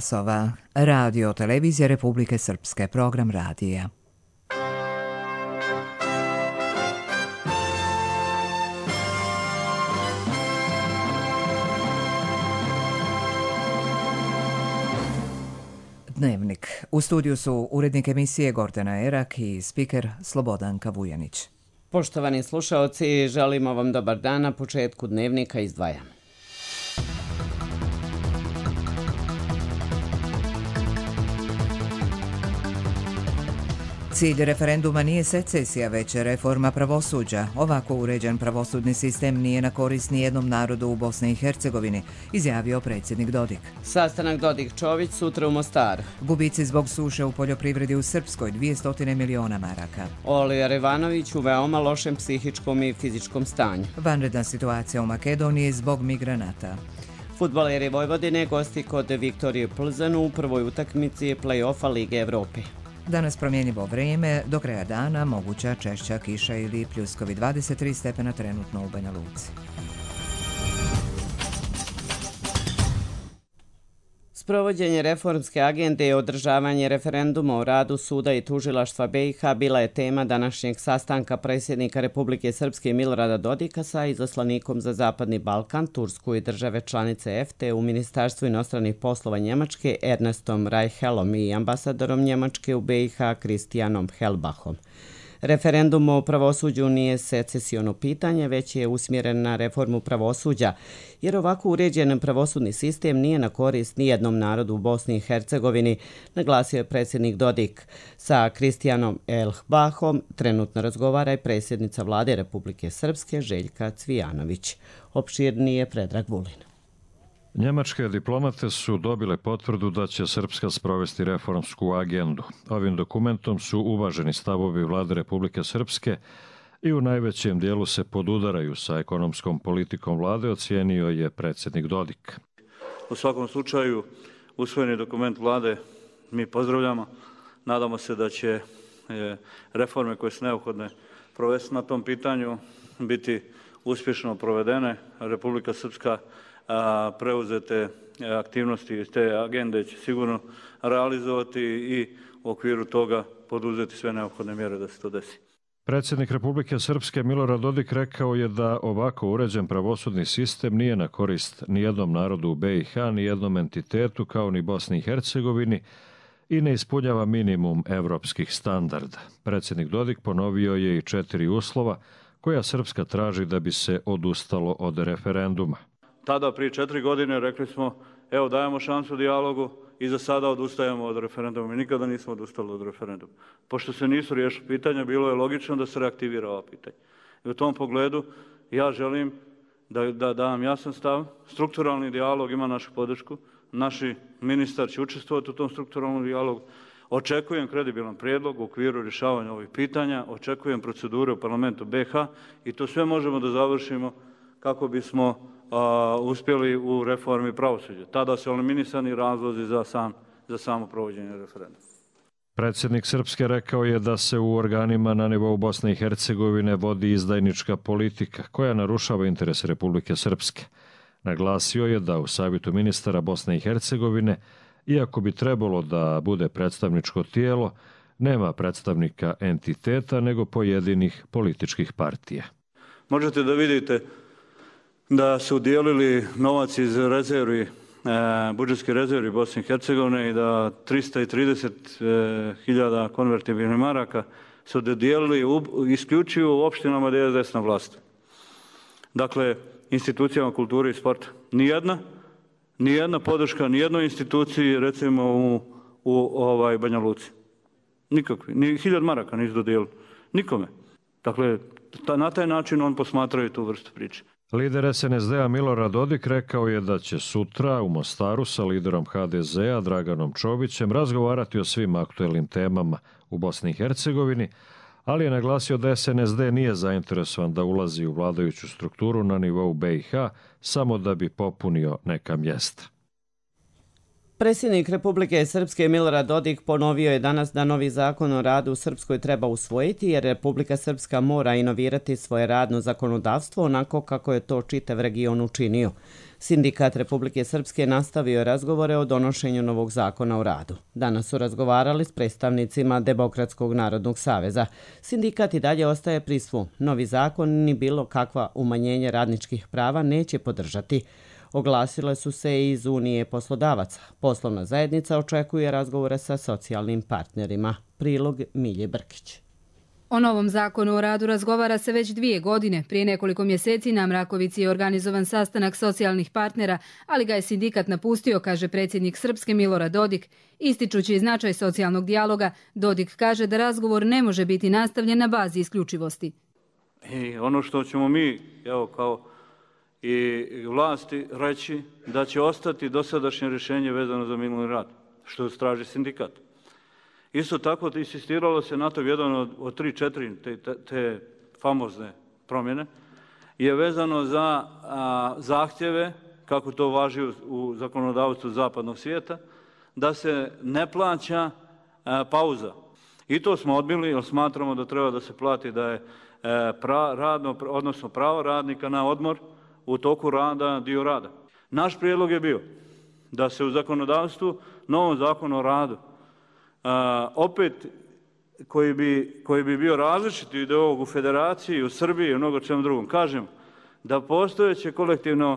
časova. Radio Televizija Republike Srpske, program radija. Dnevnik. U studiju su urednik emisije Gordana Erak i spiker Slobodanka Vujanić. Poštovani slušaoci, želimo vam dobar dan. Na početku dnevnika izdvajamo. Cilj referenduma nije secesija, već reforma pravosuđa. Ovako uređen pravosudni sistem nije na korist nijednom narodu u Bosni i Hercegovini, izjavio predsjednik Dodik. Sastanak Dodik-Čović sutra u Mostaru. Gubici zbog suše u poljoprivredi u Srpskoj, 200 miliona maraka. Oliver Ivanović u veoma lošem psihičkom i fizičkom stanju. Vanredna situacija u Makedoniji zbog migranata. Fudbaleri Vojvodine gosti kod Viktorije Plzenu u prvoj utakmici play-offa Lige Evrope. Danas promjenjivo vrijeme, do kraja dana moguća češća kiša ili pljuskovi, 23 stepena trenutno u Banja Luci. Sprovođenje reformske agende i održavanje referenduma o radu suda i tužilaštva BiH bila je tema današnjeg sastanka predsjednika Republike Srpske Milorada Dodika sa izaslanikom za Zapadni Balkan, Tursku i države članice EFTE u Ministarstvu inostranih poslova Njemačke Ernestom Reihelom i ambasadorom Njemačke u BiH Kristijanom Helbachom. Referendum o pravosuđu nije secesiono pitanje, već je usmjeren na reformu pravosuđa, jer ovako uređen pravosudni sistem nije na korist nijednom narodu u Bosni i Hercegovini, naglasio je predsjednik Dodik. Sa Kristijanom Helbachom trenutno razgovara i predsjednica vlade Republike Srpske Željka Cvijanović. Opširnije Predrag Vulin. Njemačke diplomate su dobile potvrdu da će Srpska sprovesti reformsku agendu. Ovim dokumentom su uvaženi stavovi vlade Republike Srpske i u najvećem dijelu se podudaraju sa ekonomskom politikom vlade, ocijenio je predsjednik Dodik. U svakom slučaju, usvojeni dokument vlade mi pozdravljamo. Nadamo se da će reforme koje su neophodne provesti na tom pitanju biti uspješno provedene. Republika Srpska preuzete aktivnosti iz te agende će sigurno realizovati i u okviru toga poduzeti sve neophodne mjere da se to desi. Predsjednik Republike Srpske Milorad Dodik rekao je da ovako uređen pravosudni sistem nije na korist nijednom narodu u BiH, nijednom entitetu kao ni Bosni i Hercegovini i ne ispunjava minimum evropskih standarda. Predsjednik Dodik ponovio je i 4 uslova koja Srpska traži da bi se odustalo od referenduma. Tada, prije 4 godine, rekli smo, evo dajemo šansu dijalogu i za sada odustajemo od referenduma. Mi nikada nismo odustali od referenduma. Pošto se nisu riješili pitanja, bilo je logično da se reaktivira ova pitanja. I u tom pogledu ja želim da dam jasan stav. Strukturalni dijalog ima našu podršku. Naši ministar će učestvovati u tom strukturalnom dijalogu. Očekujem kredibilan prijedlog u okviru rješavanja ovih pitanja. Očekujem procedure u parlamentu BiH i to sve možemo da završimo kako bismo uspjeli u reformi pravosuđa. Tada su eliminisani razlozi za samo provođenje referenduma. Predsjednik Srpske rekao je da se u organima na nivou Bosne i Hercegovine vodi izdajnička politika koja narušava interes Republike Srpske. Naglasio je da u Savjetu ministara Bosne i Hercegovine, iako bi trebalo da bude predstavničko tijelo, nema predstavnika entiteta nego pojedinih političkih partija. Možete da vidite da su udijelili novac iz rezervi, budžetske rezervi Bosne i Hercegovine i da 330.000 konvertibilnih maraka su dodijelili isključivo u opštinama gdje je desna vlast. Dakle, institucijama kulture i sporta. Nijedna podrška, nijednoj instituciji, recimo u Banja Luci. Nikakvi. Ni 1000 maraka nisu dodijelili. Nikome. Dakle, na taj način on posmatraju tu vrstu priče. Lider SNSD-a Milorad Dodik rekao je da će sutra u Mostaru sa liderom HDZ-a Draganom Čovićem razgovarati o svim aktuelnim temama u Bosni i Hercegovini, ali je naglasio da SNSD nije zainteresovan da ulazi u vladajuću strukturu na nivou BiH samo da bi popunio neka mjesta. Predsjednik Republike Srpske Milorad Dodik ponovio je danas da novi zakon o radu u Srpskoj treba usvojiti jer Republika Srpska mora inovirati svoje radno zakonodavstvo onako kako je to čitav region učinio. Sindikat Republike Srpske nastavio je razgovore o donošenju novog zakona o radu. Danas su razgovarali s predstavnicima Demokratskog narodnog saveza. Sindikat i dalje ostaje pri svom. Novi zakon ni bilo kakva umanjenje radničkih prava neće podržati. Oglasile su se i iz Unije poslodavaca. Poslovna zajednica očekuje razgovore sa socijalnim partnerima. Prilog Milje Brkić. O novom zakonu o radu razgovara se već 2 godine. Prije nekoliko mjeseci na Mrakovici je organizovan sastanak socijalnih partnera, ali ga je sindikat napustio, kaže predsjednik Srpske Milorad Dodik. Ističući značaj socijalnog dijaloga, Dodik kaže da razgovor ne može biti nastavljen na bazi isključivosti. I ono što ćemo mi, evo kao i vlasti, reći da će ostati dosadašnje rješenje vezano za minuli rad, što traži sindikat. Isto tako insistiralo se na to, jedan od 3-4 te famozne promjene je vezano za zahtjeve, kako to važi u zakonodavstvu zapadnog svijeta, da se ne plaća pauza. I to smo odbili jer smatramo da treba da se plati da je pravo radnika na odmor u toku rada dio rada. Naš prijedlog je bio da se u zakonodavstvu, novom zakonu o radu, opet koji bi bio različit od ovog u Federaciji, u Srbiji i u mnogo čem drugom. Kažem da postojeće kolektivno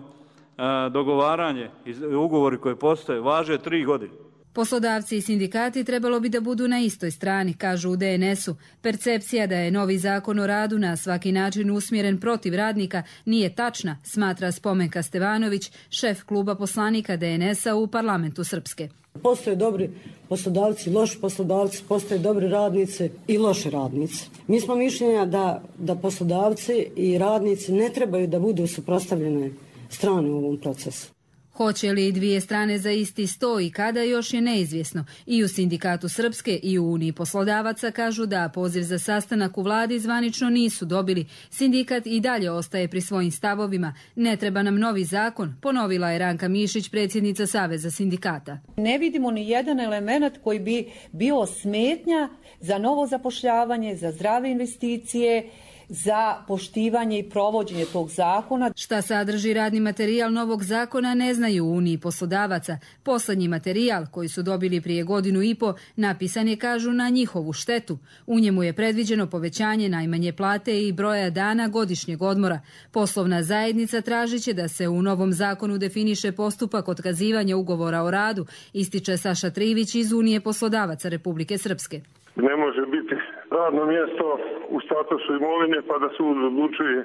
dogovaranje i ugovori koji postoje važe 3 godine. Poslodavci i sindikati trebalo bi da budu na istoj strani, kažu u DNS-u. Percepcija da je novi zakon o radu na svaki način usmjeren protiv radnika nije tačna, smatra Spomenka Stevanović, šef kluba poslanika DNS-a u parlamentu Srpske. Postoje dobri poslodavci, loši poslodavci, postoje dobri radnici i loši radnici. Mi smo mišljenja da poslodavci i radnici ne trebaju da budu suprotstavljene strane u ovom procesu. Hoće li 2 strane za isti sto i kada još je neizvjesno. I u Sindikatu Srpske i u Uniji poslodavaca kažu da poziv za sastanak u vladi zvanično nisu dobili. Sindikat i dalje ostaje pri svojim stavovima. Ne treba nam novi zakon, ponovila je Ranka Mišić, predsjednica Saveza sindikata. Ne vidimo ni jedan element koji bi bio smetnja za novo zapošljavanje, za zdrave investicije, za poštivanje i provođenje tog zakona. Šta sadrži radni materijal novog zakona ne znaju u Uniji poslodavaca. Poslednji materijal koji su dobili prije 1,5 godine napisan je, kažu, na njihovu štetu. U njemu je predviđeno povećanje najmanje plate i broja dana godišnjeg odmora. Poslovna zajednica tražiće da se u novom zakonu definiše postupak otkazivanja ugovora o radu, ističe Saša Trivić iz Unije poslodavaca Republike Srpske. Ne može biti radno mjesto u statusu imovine pa da sud odlučuje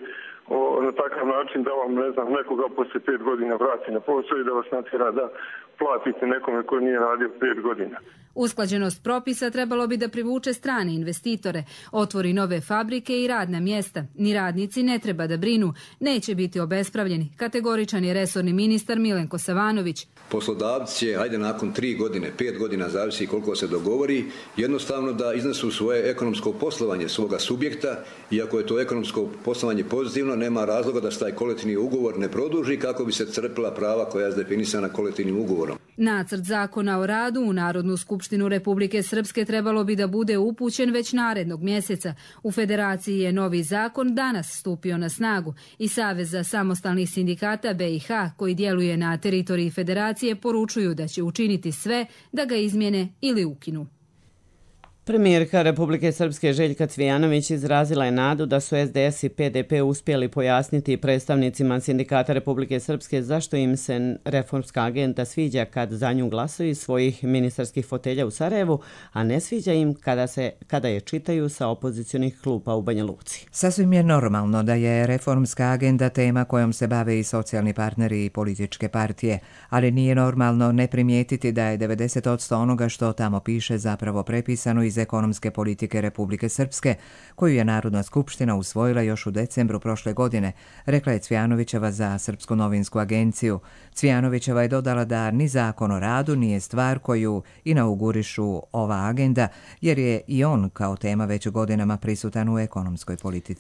na takav način da vam, ne znam, nekoga poslije 5 godina vrati na posao i da vas natjera da platite nekome koji nije radio 5 godina. Usklađenost propisa trebalo bi da privuče strane investitore, otvori nove fabrike i radna mjesta. Ni radnici ne treba da brinu, neće biti obespravljeni, kategoričan je resorni ministar Milenko Savanović. Poslodavci će, ajde nakon 3 godine, 5 godina, zavisi koliko se dogovori, jednostavno da iznesu svoje ekonomsko poslovanje svoga subjekta i ako je to ekonomsko poslovanje pozitivno, nema razloga da se taj kolektivni ugovor ne produži kako bi se crpila prava koja je definisana kolektivnim ugovorom. Nacrt zakona o radu u Narodnu skupštinu Republike Srpske trebalo bi da bude upućen već narednog mjeseca. U Federaciji je novi zakon danas stupio na snagu i Savez za samostalnih sindikata BiH, koji djeluje na teritoriji Federacije, poručuju da će učiniti sve da ga izmjene ili ukinu. Premijerka Republike Srpske Željka Cvijanović izrazila je nadu da su SDS i PDP uspjeli pojasniti predstavnicima Sindikata Republike Srpske zašto im se reformska agenda sviđa kad za nju glasuju iz svojih ministarskih fotelja u Sarajevu, a ne sviđa im kada je čitaju sa opozicionih klupa u Banja Luci. Sasvim je normalno da je reformska agenda tema kojom se bave i socijalni partneri i političke partije, ali nije normalno ne primijetiti da je 90% onoga što tamo piše zapravo prepisano iz ekonomske politike Republike Srpske, koju je Narodna skupština usvojila još u decembru prošle godine, rekla je Cvijanovićeva za Srpsku novinsku agenciju. Cvijanovićeva je dodala da ni zakon o radu nije stvar koju inaugurišu ova agenda, jer je i on kao tema već godinama prisutan u ekonomskoj politici.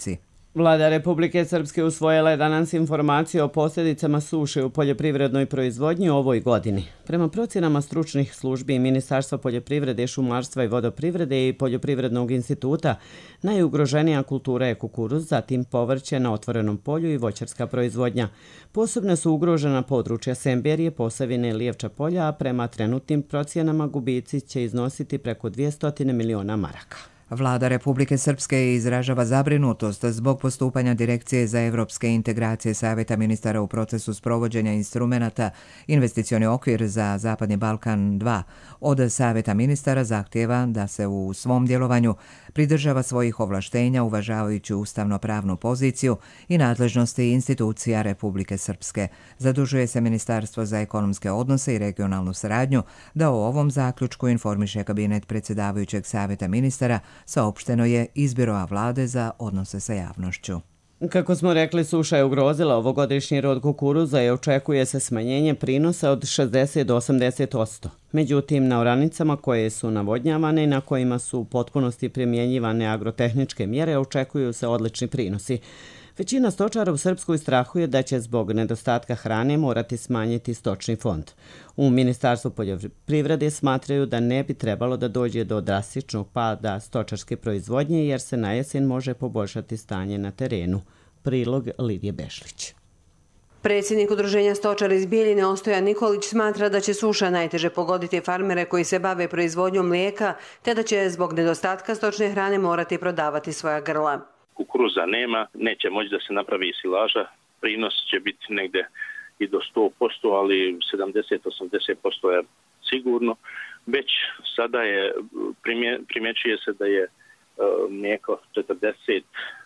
Vlada Republike Srpske usvojila je danas informaciju o posljedicama suše u poljoprivrednoj proizvodnji u ovoj godini. Prema procjenama stručnih službi Ministarstva poljoprivrede, šumarstva i vodoprivrede i Poljoprivrednog instituta, najugroženija kultura je kukuruz, zatim povrće na otvorenom polju i voćarska proizvodnja. Posebno su ugrožena područja Semberije, Posavine i Lijevča polja, a prema trenutnim procjenama gubici će iznositi preko 200 miliona maraka. Vlada Republike Srpske izražava zabrinutost zbog postupanja Direkcije za evropske integracije Savjeta ministara u procesu sprovođenja instrumenata Investicioni okvir za Zapadni Balkan 2. Od Savjeta ministara zahtijeva da se u svom djelovanju pridržava svojih ovlaštenja uvažavajući ustavno-pravnu poziciju i nadležnosti institucija Republike Srpske. Zadužuje se Ministarstvo za ekonomske odnose i regionalnu saradnju da o ovom zaključku informiše kabinet predsjedavajućeg Savjeta ministara, saopšteno je iz Biroa vlade za odnose sa javnošću. Kako smo rekli, suša je ugrozila ovogodišnji rod kukuruza i očekuje se smanjenje prinosa od 60 do 80%. Međutim, na oranicama koje su navodnjavane i na kojima su u potpunosti primjenjivane agrotehničke mjere očekuju se odlični prinosi. Većina stočara u Srpskoj strahuje da će zbog nedostatka hrane morati smanjiti stočni fond. U Ministarstvu poljoprivrede smatraju da ne bi trebalo da dođe do drastičnog pada stočarske proizvodnje jer se na jesen može poboljšati stanje na terenu. Prilog Lidije Bešlić. Predsjednik Udruženja stočara iz Bijeljine Ostojan Nikolić smatra da će suša najteže pogoditi farmere koji se bave proizvodnjom mlijeka, te da će zbog nedostatka stočne hrane morati prodavati svoja grla. Kukuruza nema, neće moći da se napravi silaža, prinos će biti negde i do 100%, ali 70-80% je sigurno. Već sada je, primjećuje se da je mlijeko 40%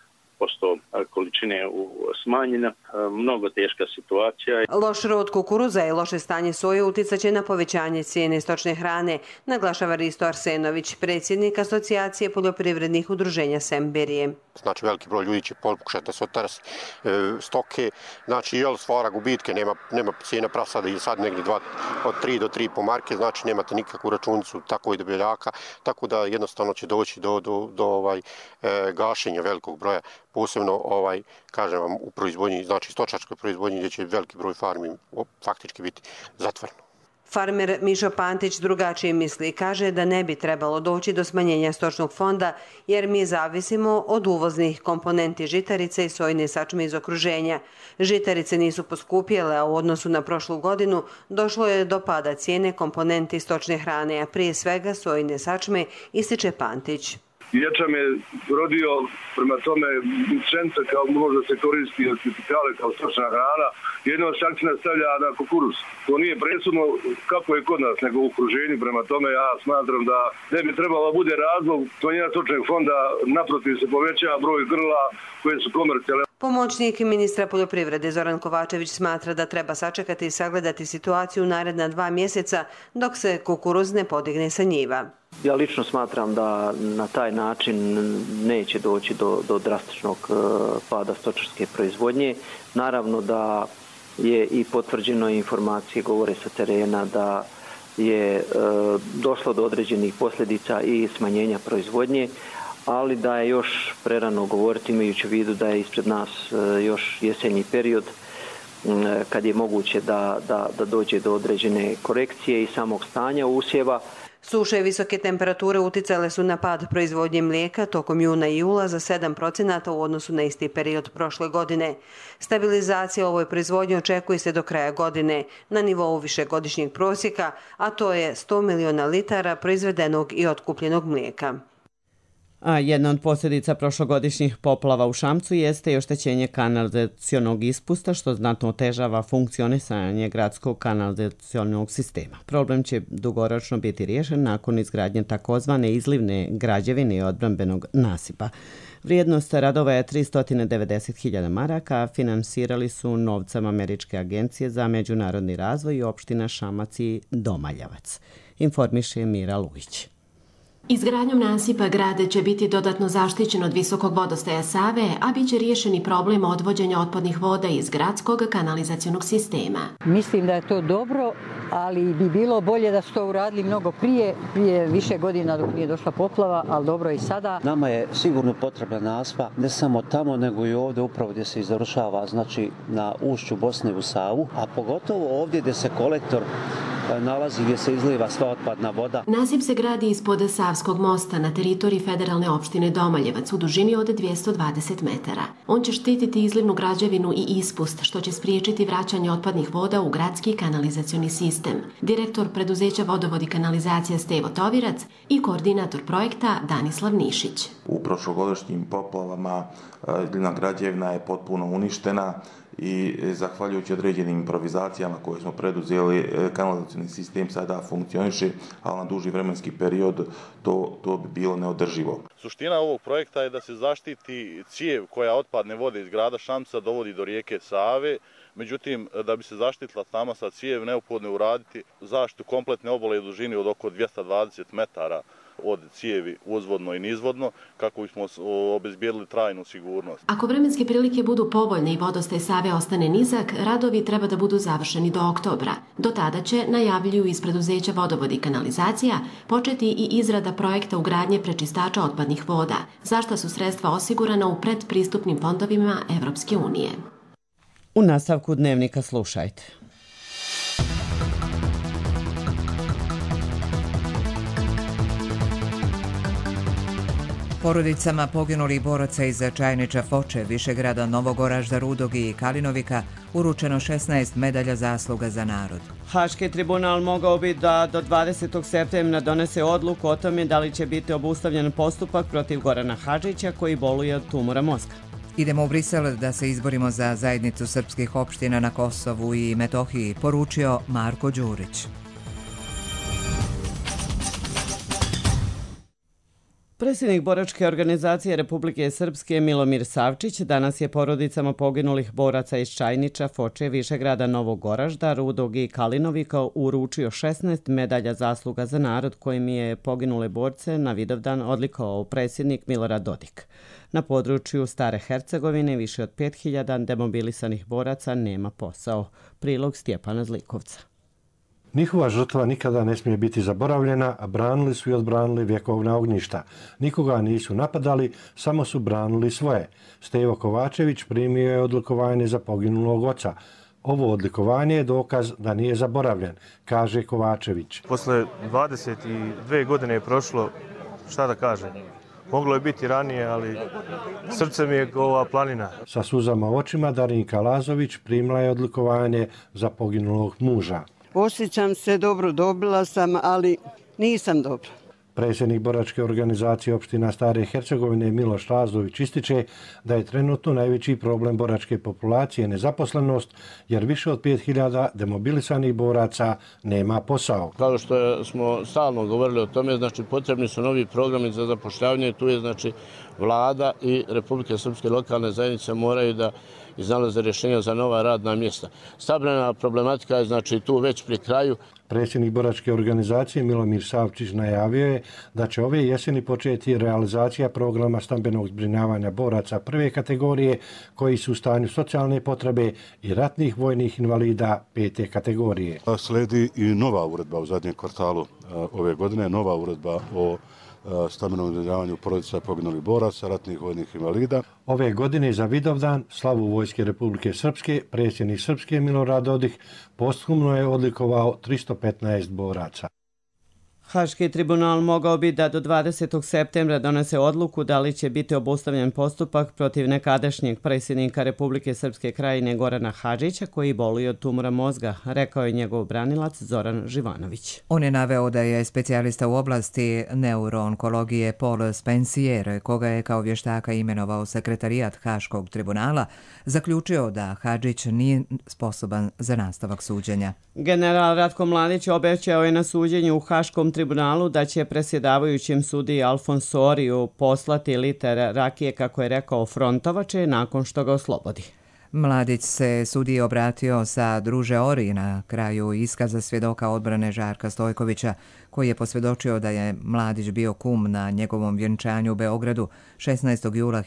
količine smanjena, mnogo teška situacija. Loš rod kukuruza i loše stanje soje uticaće na povećanje cijene stočne hrane, naglašava Risto Arsenović, predsjednik Asocijacije poljoprivrednih udruženja Semberije. Znači, veliki broj ljudi će pokušati da se otarasi stoke, znači, jel stvara gubitke, nema cijena prasada i sad negdje od 3 do 3,5 marke, znači nemate nikakvu računicu tako i debeljaka, tako da jednostavno će doći do gašenja velikog broja, posebno kažem vam u proizvodnji, znači stočarskoj proizvodnji gdje će veliki broj farmi faktički biti zatvoreno. Farmer Mišo Pantić drugačije misli, kaže da ne bi trebalo doći do smanjenja stočnog fonda jer mi zavisimo od uvoznih komponenti žitarice i sojne sačme iz okruženja. Žitarice nisu poskupjele, a u odnosu na prošlu godinu došlo je do pada cijene komponenti stočne hrane, a prije svega sojne sačme, ističe Pantić. Ječam je rodio, prema tome pšenica kao može se koristi od tipikale kao stočna hrana, jedno se akcija stavlja na kukuruz. To nije presudno kako je kod nas, nego u okruženju, prema tome ja smatram da ne bi trebalo bude razlog smanjenja stočnog fonda, naprotiv se povećava broj grla koje su komercijalne. Pomoćnik ministra poljoprivrede Zoran Kovačević smatra da treba sačekati i sagledati situaciju u naredna 2 mjeseca dok se kukuruz ne podigne sa njiva. Ja lično smatram da na taj način neće doći do drastičnog pada stočarske proizvodnje. Naravno da je i potvrđeno informacije govore sa terena da je došlo do određenih posljedica i smanjenja proizvodnje, ali da je još prerano govoriti imajući u vidu da je ispred nas još jesenji period kad je moguće da dođe do određene korekcije i samog stanja usjeva. Suše i visoke temperature uticale su na pad proizvodnje mlijeka tokom juna i jula za 7% u odnosu na isti period prošle godine. Stabilizacija ovoj proizvodnji očekuje se do kraja godine na nivou višegodišnjeg prosjeka, a to je 100 miliona litara proizvedenog i otkupljenog mlijeka. A jedna od posljedica prošlogodišnjih poplava u Šamcu jeste i oštećenje kanalizacionog ispusta, što znatno otežava funkcionisanje gradskog kanalizacionog sistema. Problem će dugoročno biti riješen nakon izgradnje takozvane izlivne građevine i odbrambenog nasipa. Vrijednost radova je 390.000 maraka, a finansirali su novcem Američke agencije za međunarodni razvoj i opština Šamac i Domaljavac. Informiše Mira Lujić. Izgradnjom nasipa grad će biti dodatno zaštićen od visokog vodostaja Save, a bit će riješeni problem odvođenja otpadnih voda iz gradskog kanalizacionog sistema. Mislim da je to dobro, ali bi bilo bolje da su to uradili mnogo prije više godina dok nije došla poplava, ali dobro i sada. Nama je sigurno potrebna naspa, ne samo tamo, nego i ovdje upravo gdje se završava, znači na ušću Bosne u Savu, a pogotovo ovdje gdje se kolektor nalazi gdje se izliva sva otpadna voda. Nasip se gradi ispod Savskog mosta na teritoriji federalne opštine Domaljevac u dužini od 220 metara. On će štititi izlivnu građevinu i ispust, što će spriječiti vraćanje otpadnih voda u gradski kanalizacioni sistem. Direktor preduzeća Vodovod i kanalizacija Stevo Tovirac i koordinator projekta Danislav Nišić. U prošlogodišnjim poplavama izlivna građevina je potpuno uništena i zahvaljujući određenim improvizacijama koje smo preduzeli, kanalizacioni sistem sada funkcioniše, ali na duži vremenski period to bi bilo neodrživo. Suština ovog projekta je da se zaštiti cijev koja otpadne vode iz grada Šamca dovodi do rijeke Save. Međutim, da bi se zaštitila sama sa cijev, neophodno je uraditi zaštitu kompletne obale u dužini od oko 220 metara od cijevi uzvodno i nizvodno, kako bismo obezbijedili trajnu sigurnost. Ako vremenske prilike budu povoljne i vodostaj Save ostane nizak, radovi treba da budu završeni do oktobra. Do tada će, najavljuju iz preduzeća Vodovod i kanalizacija, početi i izrada projekta ugradnje prečistača otpadnih voda, za šta su sredstva osigurana u predpristupnim fondovima Evropske unije. U nastavku dnevnika slušajte. Porodicama poginulih boraca iz Čajniča, Foče, Višegrada, Novog Oražda, Rudog i Kalinovika uručeno 16 medalja zasluga za narod. Haški tribunal mogao bi da do 20. septembra donese odluku o tome da li će biti obustavljen postupak protiv Gorana Hadžića koji boluje od tumora mozga. Idemo u Brisel da se izborimo za zajednicu srpskih opština na Kosovu i Metohiji, poručio Marko Đurić. Predsjednik boračke organizacije Republike Srpske Milomir Savčić danas je porodicama poginulih boraca iz Čajniča, Foče, Višegrada, Novog Oražda, Rudog i Kalinovika uručio 16 medalja zasluga za narod kojim je poginule borce na Vidovdan odlikovao predsjednik Milorad Dodik. Na području Stare Hercegovine više od 5000 demobilisanih boraca nema posao. Prilog Stjepana Zlikovca. Njihova žrtva nikada ne smije biti zaboravljena, a branili su i odbranili vjekovna ognjišta. Nikoga nisu napadali, samo su branili svoje. Stevo Kovačević primio je odlikovanje za poginulog oca. Ovo odlikovanje je dokaz da nije zaboravljen, kaže Kovačević. Posle 22 godine je prošlo, šta da kažem, moglo je biti ranije, ali srce mi je ova planina. Sa suzama u očima Darinka Lazović primila je odlikovanje za poginulog muža. Osjećam se dobro, dobila sam, ali nisam dobra. Predsjednik boračke organizacije opština Stare Hercegovine Miloš Lazović ističe da je trenutno najveći problem boračke populacije nezaposlenost, jer više od 5000 demobilisanih boraca nema posao. Kao što smo stalno govorili o tome, znači potrebni su novi programi za zapošljavanje, tu je znači vlada i Republike Srpske lokalne zajednice moraju da iznalaze rješenja za nova radna mjesta. Stabilna problematika je znači tu već pri kraju. Predsjednik boračke organizacije Milomir Savčić najavio je da će ove jeseni početi realizacija programa stambenog zbrinjavanja boraca prve kategorije koji su u stanju socijalne potrebe i ratnih vojnih invalida 5. kategorije. Sledi i nova uredba u zadnjem kvartalu ove godine, nova uredba o stambenom zbrinjavanju porodica poginulih boraca, ratnih vojnih invalida. Ove godine za Vidovdan, slavu Vojske Republike Srpske, predsjednik Srpske Milorad Dodik posthumno je odlikovao 315 boraca. Haški tribunal mogao bi da do 20. septembra donese odluku da li će biti obustavljen postupak protiv nekadašnjeg predsjednika Republike Srpske Krajine Gorana Hadžića koji boluje od tumora mozga, rekao je njegov branilac Zoran Živanović. On je naveo da je specijalista u oblasti neuroonkologije Paul Spensier, koga je kao vještaka imenovao sekretarijat Haškog tribunala, zaključio da Hadžić nije sposoban za nastavak suđenja. General Ratko Mladić obećao je na suđenju u Haškom tribunalu da će predsjedavajućem sudiji Alfonsoriju poslati liter rakije, kako je rekao, frontovače nakon što ga oslobodi. Mladić se sudiji obratio sa druže Ori na kraju iskaza svjedoka odbrane Žarka Stojkovića, koji je posvjedočio da je Mladić bio kum na njegovom vjenčanju u Beogradu 16. jula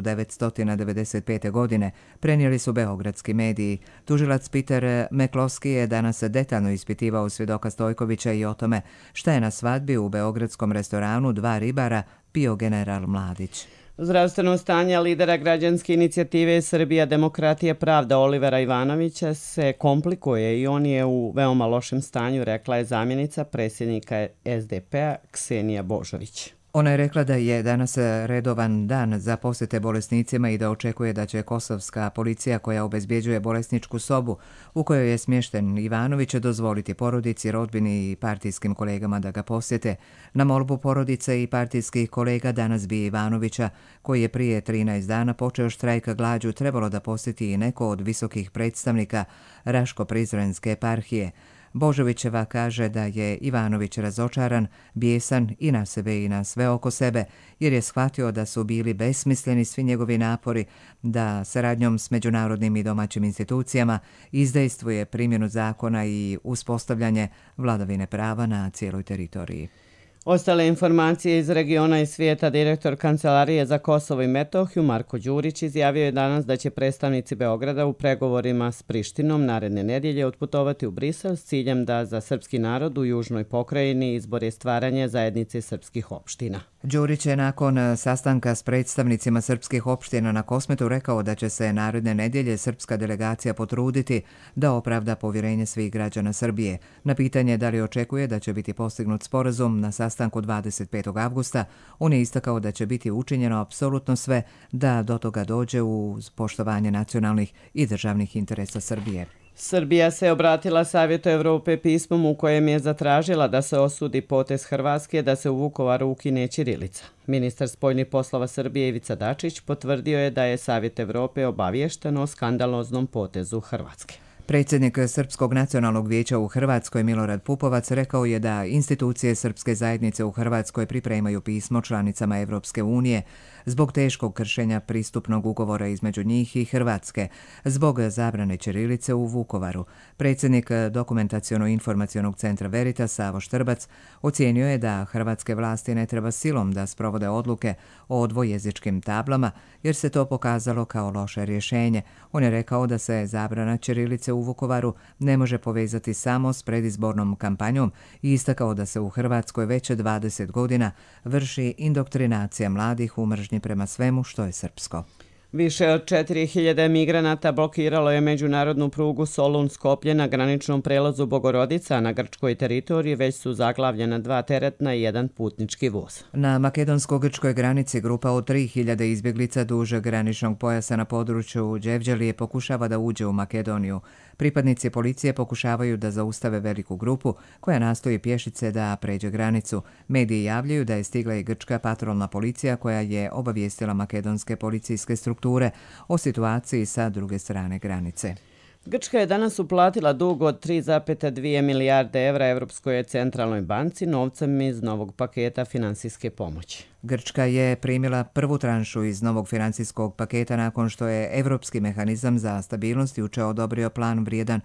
1995. godine, prenijeli su beogradski mediji. Tužilac Peter McCloskey je danas detaljno ispitivao svjedoka Stojkovića i o tome šta je na svadbi u beogradskom restoranu Dva ribara pio general Mladić. Zdravstveno stanje lidera građanske inicijative Srbija, demokratija, pravda Olivera Ivanovića se komplikuje i on je u veoma lošem stanju, rekla je zamjenica predsjednika SDP-a Ksenija Božović. Ona je rekla da je danas redovan dan za posjete bolesnicima i da očekuje da će kosovska policija koja obezbjeđuje bolesničku sobu u kojoj je smješten Ivanović dozvoliti porodici, rodbini i partijskim kolegama da ga posjete. Na molbu porodice i partijskih kolega danas bi Ivanovića, koji je prije 13 dana počeo štrajk glađu, trebalo da posjeti i neko od visokih predstavnika Raško-Prizrenske eparhije. Božovićeva kaže da je Ivanović razočaran, bijesan i na sebe i na sve oko sebe, jer je shvatio da su bili besmisleni svi njegovi napori da saradnjom s međunarodnim i domaćim institucijama izdejstvuje primjenu zakona i uspostavljanje vladavine prava na cijeloj teritoriji. Ostale informacije iz regiona i svijeta. Direktor Kancelarije za Kosovo i Metohiju Marko Đurić izjavio je danas da će predstavnici Beograda u pregovorima s Prištinom naredne nedjelje otputovati u Brisel s ciljem da za srpski narod u južnoj pokrajini izbore stvaranje zajednice srpskih opština. Đurić je nakon sastanka s predstavnicima srpskih opština na Kosmetu rekao da će se naredne nedjelje srpska delegacija potruditi da opravda povjerenje svih građana Srbije. Na pitanje da li očekuje da će biti postignut sporazum na sastanku 25. avgusta, on je istakao da će biti učinjeno apsolutno sve da do toga dođe uz poštovanje nacionalnih i državnih interesa Srbije. Srbija se obratila Savjetu Evrope pismom u kojem je zatražila da se osudi potez Hrvatske da se u Vukovaru ukine ćirilica. Ministar spoljnih poslova Srbije Ivica Dačić potvrdio je da je Savjet Evrope obaviješten o skandaloznom potezu Hrvatske. Predsjednik Srpskog nacionalnog vijeća u Hrvatskoj Milorad Pupovac rekao je da institucije srpske zajednice u Hrvatskoj pripremaju pismo članicama Evropske unije zbog teškog kršenja pristupnog ugovora između njih i Hrvatske, zbog zabrane ćirilice u Vukovaru. Predsjednik Dokumentaciono-informacionog centra Veritas Savo Štrbac ocijenio je da hrvatske vlasti ne treba silom da sprovode odluke o dvojezičkim tablama, jer se to pokazalo kao loše rješenje. On je rekao da se zabrana ćirilice u Vukovaru ne može povezati samo s predizbornom kampanjom i istakao da se u Hrvatskoj već 20 godina vrši indoktrinacija mladih u mržnji prema svemu što je srpsko. Više od 4000 migranata blokiralo je međunarodnu prugu Solun-Skoplje na graničnom prelazu Bogorodica. Na grčkoj teritoriji već su zaglavljena 2 teretna i 1 putnički voz. Na makedonsko-grčkoj granici grupa od 3000 izbjeglica duže graničnog pojasa na području Đevđelije pokušava da uđe u Makedoniju. Pripadnici policije pokušavaju da zaustave veliku grupu koja nastoji pješice da pređe granicu. Mediji javljaju da je stigla i grčka patrolna policija koja je obavijestila makedonske policijske strukture o situaciji sa druge strane granice. Grčka je danas uplatila dug od 3,2 milijarde evra Evropskoj centralnoj banci novcem iz novog paketa finansijske pomoći. Grčka je primila prvu tranšu iz novog financijskog paketa nakon što je Evropski mehanizam za stabilnost juče odobrio plan vrijedan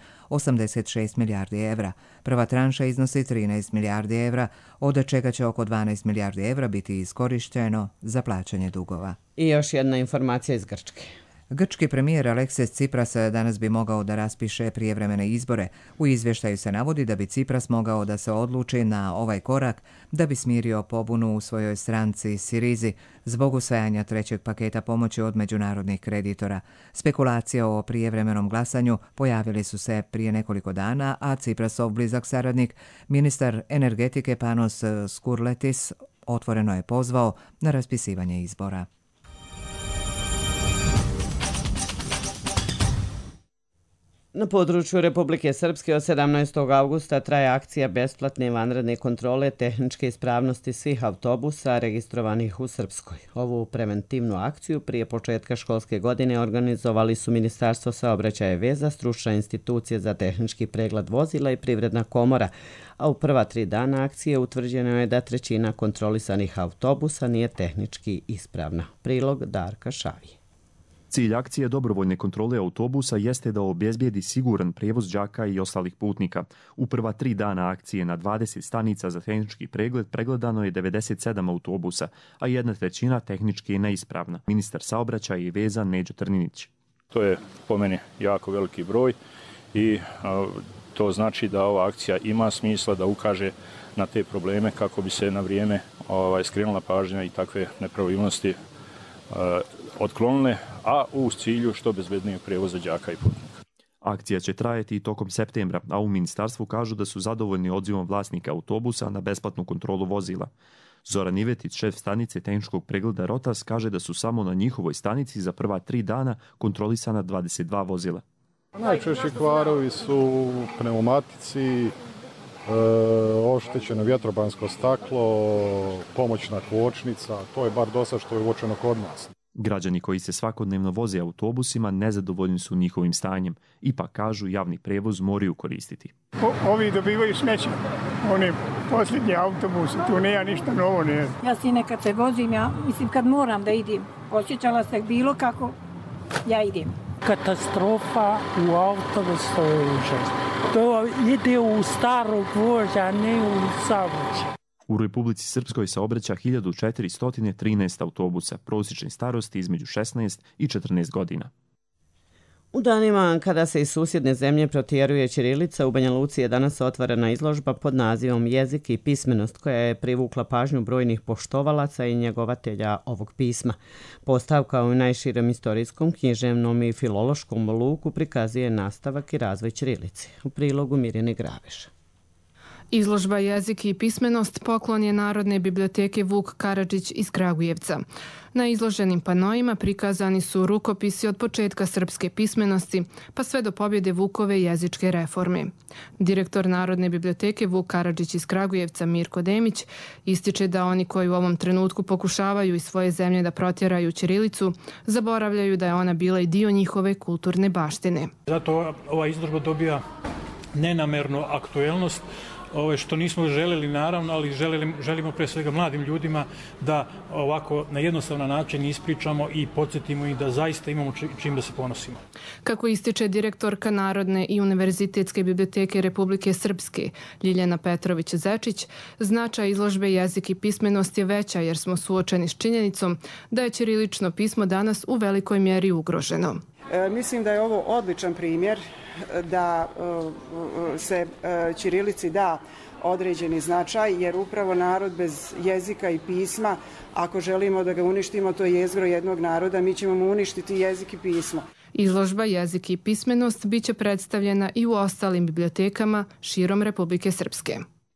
86 milijardi evra. Prva tranša iznosi 13 milijardi evra, od čega će oko 12 milijardi evra biti iskorišteno za plaćanje dugova. I još jedna informacija iz Grčke. Grčki premijer Aleksis Tsipras danas bi mogao da raspiše prijevremene izbore. U izvještaju se navodi da bi Tsipras mogao da se odluči na ovaj korak da bi smirio pobunu u svojoj stranci Sirizi zbog usvajanja trećeg paketa pomoći od međunarodnih kreditora. Spekulacije o prijevremenom glasanju pojavili su se prije nekoliko dana, a Tsiprasov blizak saradnik, ministar energetike Panos Skurletis, otvoreno je pozvao na raspisivanje izbora. Na području Republike Srpske od 17. augusta traje akcija besplatne vanredne kontrole tehničke ispravnosti svih autobusa registrovanih u Srpskoj. Ovu preventivnu akciju prije početka školske godine organizovali su Ministarstvo saobraćaja i veza, stručna institucija za tehnički pregled vozila i Privredna komora, a u prva 3 dana akcije utvrđeno je da 1/3 kontrolisanih autobusa nije tehnički ispravna. Prilog Darka Šavije. Cilj akcije dobrovoljne kontrole autobusa jeste da obezbijedi siguran prijevoz đaka i ostalih putnika. U prva 3 dana akcije na 20 stanica za tehnički pregled pregledano je 97 autobusa, a 1/3 tehnički je neispravna. Ministar saobraćaja i veza Neđo Trninić. To je po meni jako veliki broj i to znači da ova akcija ima smisla da ukaže na te probleme kako bi se na vrijeme skrenula pažnja i takve nepravilnosti otklonile, a u cilju što bezbednijeg prijevoza đaka i putnika. Akcija će trajati i tokom septembra, a u ministarstvu kažu da su zadovoljni odzivom vlasnika autobusa na besplatnu kontrolu vozila. Zoran Ivetić, šef stanice tehničkog pregleda Rotas, kaže da su samo na njihovoj stanici za prva 3 dana kontrolisana 22 vozila. Najčešći kvarovi su pneumatici, oštećeno vjetrobansko staklo, pomoćna kočnica, to je bar dosta što je uočeno kod nas. Građani koji se svakodnevno voze autobusima nezadovoljni su njihovim stanjem. Ipak kažu javni prevoz moraju koristiti. Ovi dobivaju smeće, oni posljednji autobusi, tu nema ništa novo. Ne. Ja sine kad se vozim, kad moram da idem, osjećala se bilo kako, ja idem. Katastrofa u autobus, to je užas. To ide u starog voža, ne u saobraćaj. U Republici Srpskoj saobraća 1413 autobusa, prosječne starosti između 16 i 14 godina. U danima kada se iz susjedne zemlje protjeruje ćirilica, u Banja Luci je danas otvorena izložba pod nazivom Jezik i pismenost, koja je privukla pažnju brojnih poštovalaca i njegovatelja ovog pisma. Postavka u najširem istorijskom, književnom i filološkom luku prikazuje nastavak i razvoj ćirilice. U prilogu Mirjane Graveš. Izložba Jezik i pismenost poklon je Narodne biblioteke Vuk Karadžić iz Kragujevca. Na izloženim panoima prikazani su rukopisi od početka srpske pismenosti pa sve do pobjede Vukove jezičke reforme. Direktor Narodne biblioteke Vuk Karadžić iz Kragujevca Mirko Demić ističe da oni koji u ovom trenutku pokušavaju iz svoje zemlje da protjeraju ćirilicu, zaboravljaju da je ona bila i dio njihove kulturne baštine. Zato ova izložba dobija nenamernu aktuelnost, što nismo želeli naravno, ali želimo pre svega mladim ljudima da ovako na jednostavan način ispričamo i podsjetimo ih da zaista imamo čim da se ponosimo. Kako ističe direktorka Narodne i Univerzitetske biblioteke Republike Srpske Ljiljana Petrović-Zečić, značaj izložbe Jezik i pismenost je veća jer smo suočeni s činjenicom da je ćirilično pismo danas u velikoj mjeri ugroženo. Mislim da je ovo odličan primjer da se ćirilici da određeni značaj, jer upravo narod bez jezika i pisma, ako želimo da ga uništimo, to je jezgro jednog naroda, mi ćemo mu uništiti jezik i pismo. Izložba Jezik i pismenost biće predstavljena i u ostalim bibliotekama širom Republike Srpske.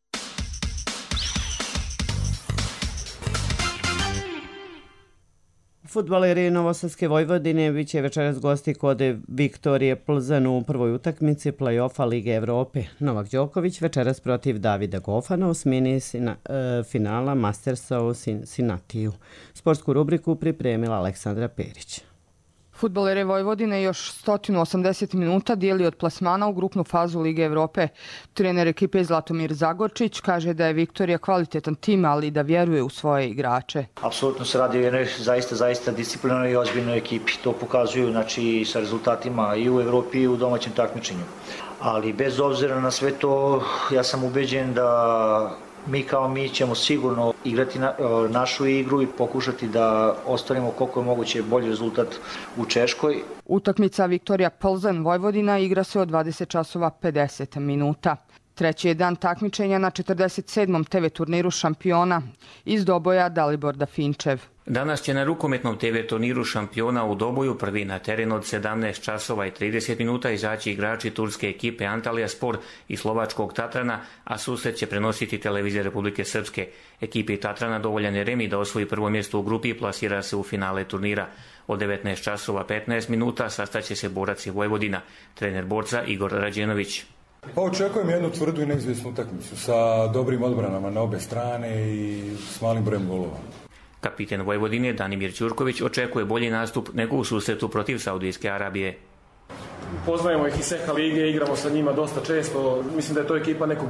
Fudbaleri Novosadske Vojvodine biće večeras gosti kod Viktorije Plzen u prvoj utakmici play-offa Lige Evrope. Novak Đoković večeras protiv Davida Gofana u osmini finala Mastersa u Cincinnatiju. Sportsku rubriku pripremila Aleksandra Perić. Fudbalere Vojvodine još 180 minuta dijeli od plasmana u grupnu fazu Lige Evrope. Trener ekipe Zlatomir Zagorčić kaže da je Viktorija kvalitetan tim, ali da vjeruje u svoje igrače. Apsolutno se radi o jednoj zaista disciplinarnoj i ozbiljnoj ekipi. To pokazuju sa rezultatima i u Evropi i u domaćem takmičenju. Ali bez obzira na sve to, ja sam ubeđen da mi ćemo sigurno igrati našu igru i pokušati da ostvarimo koliko je moguće bolji rezultat u Češkoj. Utakmica Viktorija Plzen Vojvodina igra se od 20 časova 50 minuta. Treći je dan takmičenja na 47. TV turniru šampiona iz Doboja Dalibor Dafinčev. Danas će na rukometnom TV turniru šampiona u Doboju prvi na teren od 17 časova i 30 minuta izaći igrači turske ekipe Antalija Spor i slovačkog Tatrana, a susret će prenositi televizija Republike Srpske. Ekipi Tatrana dovoljan je remi da osvoji prvo mjesto u grupi i plasira se u finale turnira. Od 19 časova 15 minuta sastaće se borac i Vojvodina, trener borca Igor Rađenović. Pa očekujem jednu tvrdu i neizvjesnu utakmicu sa dobrim odbranama na obe strane i s malim brojem golova. Kapiten Vojvodine Danimir Ćurković očekuje bolji nastup nego u susretu protiv Saudijske Arabije. Poznajemo ih iz Seha lige, igramo sa njima dosta često. Mislim da je to ekipa nekog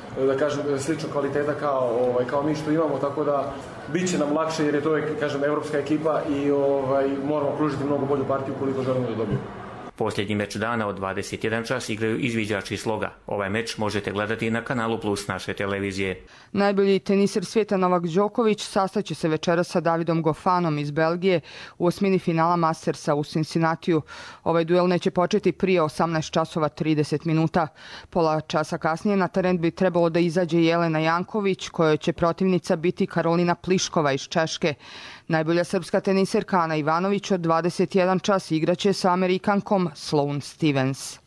da kažem, sličnog kvaliteta kao mi što imamo, tako da bit će nam lakše jer je to, kažem, evropska ekipa i moramo pružiti mnogo bolju partiju koliko želimo da dobijemo. Posljednji meč dana od 21 čas igraju izviđači Sloga. Ovaj meč možete gledati na Kanalu Plus naše televizije. Najbolji teniser svijeta Novak Đoković sastaće se večeras sa Davidom Gofanom iz Belgije u osmini finala Mastersa u Cincinnatiju. Ovaj duel neće početi prije 18 časova 30 minuta. Pola časa kasnije na teren bi trebalo da izađe Jelena Janković, kojoj će protivnica biti Karolina Pliškova iz Češke. Najbolja srpska teniserka Ana Ivanović od 21 čas igraće sa Amerikankom Sloane Stevens.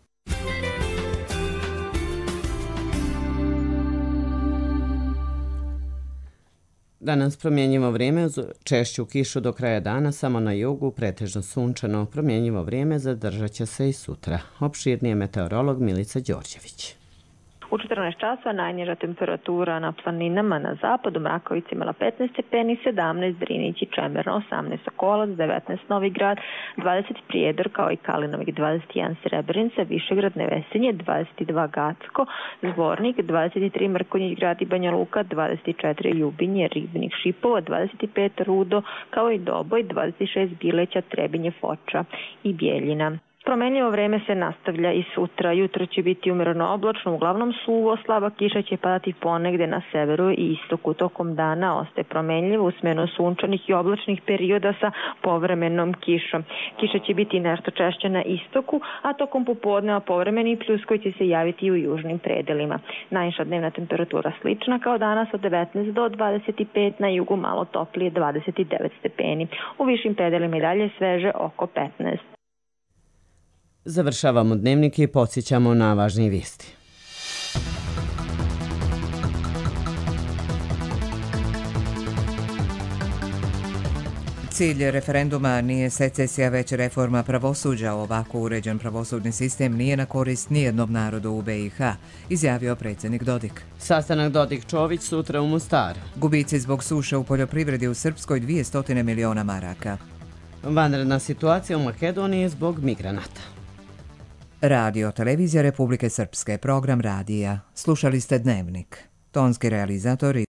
Danas promjenjivo vrijeme uz češću kišu do kraja dana, samo na jugu pretežno sunčano. Promjenjivo vrijeme zadržat će se i sutra. Opširnije meteorolog Milica Đorđević. U 14 časova najniža temperatura na planinama na zapadu, Mrakovica imala 15 stepeni, 17 Drinić i Čemerno, 18 Sokolac, 19 Novi Grad, 20 Prijedor kao i Kalinovik, 21 Srebrenica, Višegrad, Nevesinje, 22 Gacko, Zvornik, 23 Mrkonjić Grad i Banja Luka, 24 Ljubinje, Ribnik, Šipova, 25 Rudo kao i Doboj, 26 Bileća, Trebinje, Foča i Bijeljina. Promenljivo vreme se nastavlja i sutra. Jutro će biti umjereno oblačno, uglavnom suvo, slaba kiša će padati ponegde na severu i istoku. Tokom dana ostaje promenljivo, usmeno sunčanih i oblačnih perioda sa povremenom kišom. Kiša će biti nešto češće na istoku, a tokom popodneva povremeni pljus koji će se javiti i u južnim predelima. Najviša dnevna temperatura slična kao danas od 19 do 25, na jugu malo toplije 29 stepeni. U višim predelima i dalje sveže oko 15. Završavamo dnevnik i podsjećamo na važnije vijesti. Cilj referenduma nije secesija, već reforma pravosuđa. Ovako uređen pravosudni sistem nije na korist nijednom narodu u BiH, izjavio predsjednik Dodik. Sastanak Dodik-Čović sutra u Mostaru. Gubici zbog suše u poljoprivredi u Srpskoj 200 miliona maraka. Vanredna situacija u Makedoniji zbog migranata. Radio Televizija Republike Srpske, program radija. Slušali ste Dnevnik. Tonski realizator